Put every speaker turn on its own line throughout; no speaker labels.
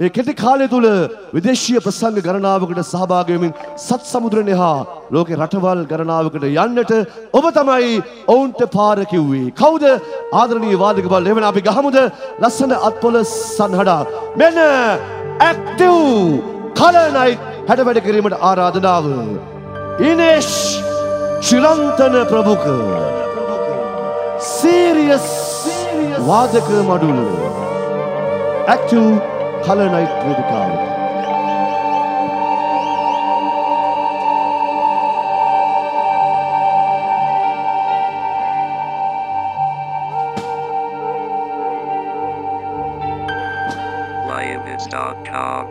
ඒ කෙටි කාලය තුල විදේශීය ප්‍රසංග ගණනාවකට සහභාගී වෙමින් සත් සමුද්‍රනේ හා ලෝකේ රටවල් ගණනාවකට යන්නට ඔබ තමයි ඔවුන්ට පාර කිව්වේ. කවුද? ආදරණීය වාදක බල එවන අපි ගහමුද ලස්සන අත්පොළ සන්හඩා. මෙන්න ඇක්ටිව් කලර් නයිට් හැඩ වැඩ කිරීමට ආරාධනාව. ඉනේෂ් ශ්‍රීලන්තන ප්‍රමුඛ සීරියස් වාදක මඩුල ඇක්ටිව් කලර් නයිට් වේදිකාව.
Lioness.com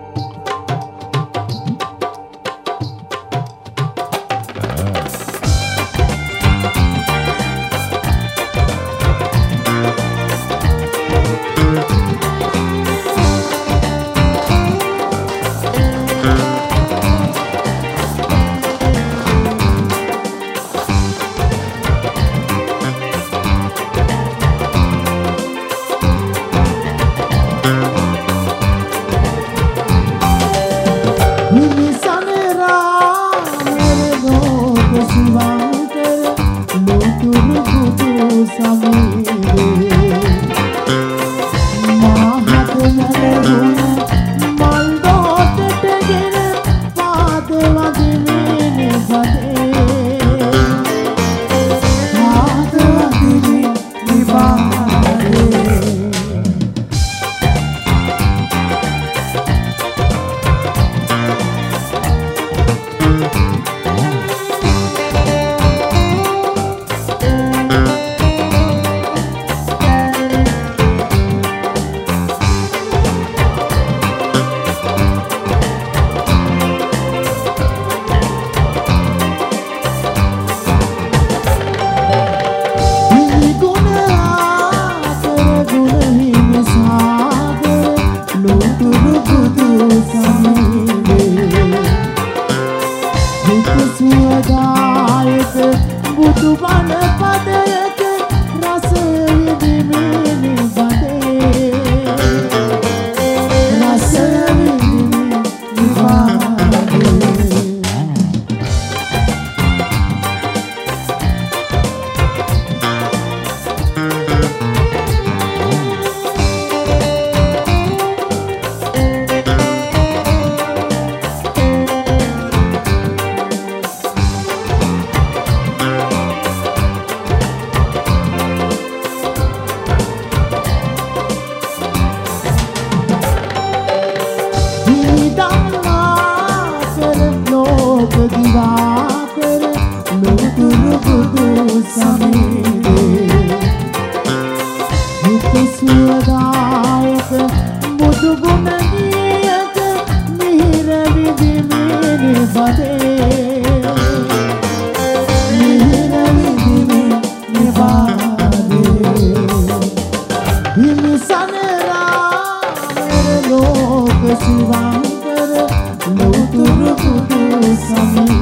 Shivankar, Lotur Pudu Sami.